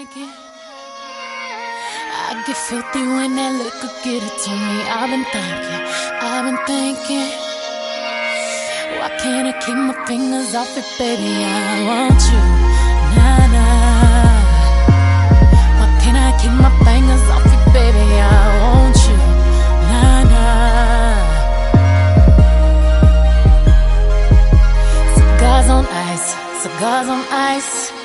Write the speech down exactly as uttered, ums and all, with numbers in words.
thinking. I get filthy when that liquor get it to me. I've been thinking, I've been thinking. Why can't I keep my fingers off it, baby? I want you, nah, nah. Why can't I keep my fingers off it, baby? I want you, nah, nah. Cigars on ice, cigars on ice.